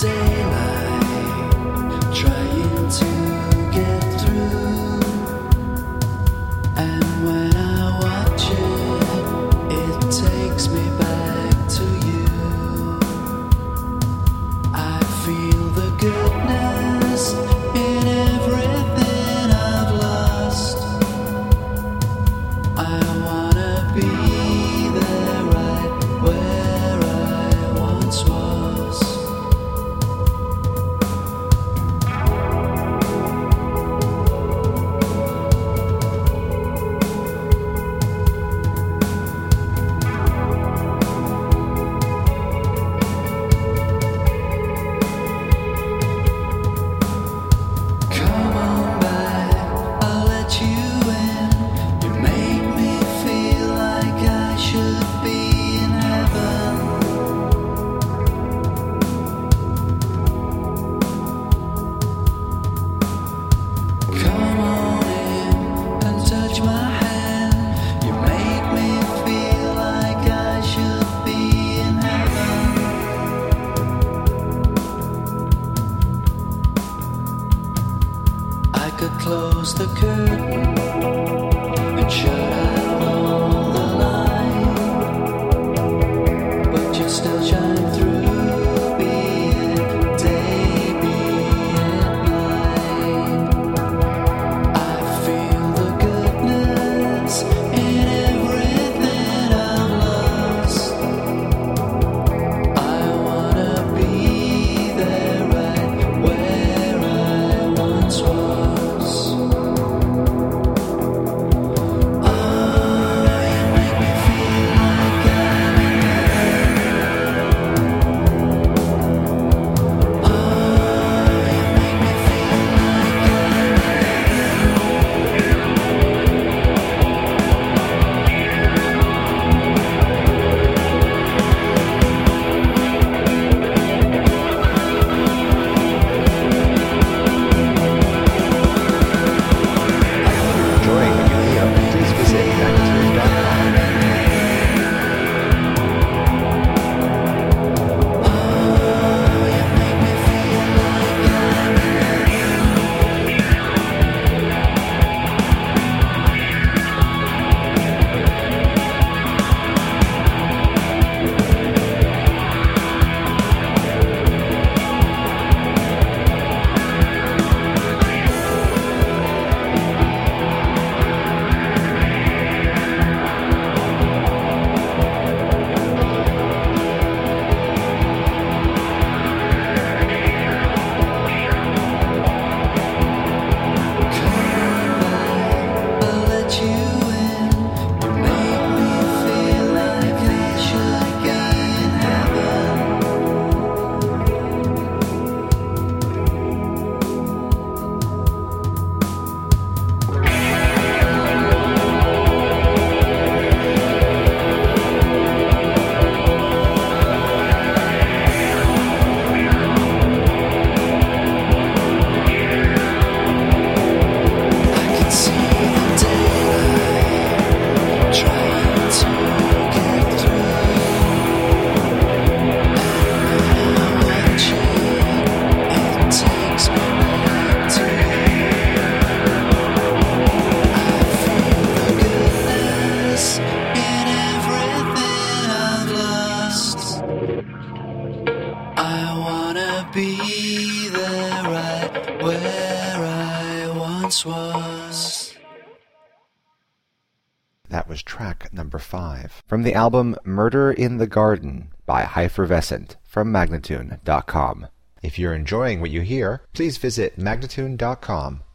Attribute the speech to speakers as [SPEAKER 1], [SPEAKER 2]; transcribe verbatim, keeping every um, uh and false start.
[SPEAKER 1] Close the curtain and shut out all the light, but you still shine through, be it day, be it night. I feel the goodness in everything I've lost. I wanna be there right where I once was. Be there right where I once was.
[SPEAKER 2] That was track number five from the album Murder in the Garden by Hypervescent from Magnatune dot com. If you're enjoying what you hear, please visit Magnatune dot com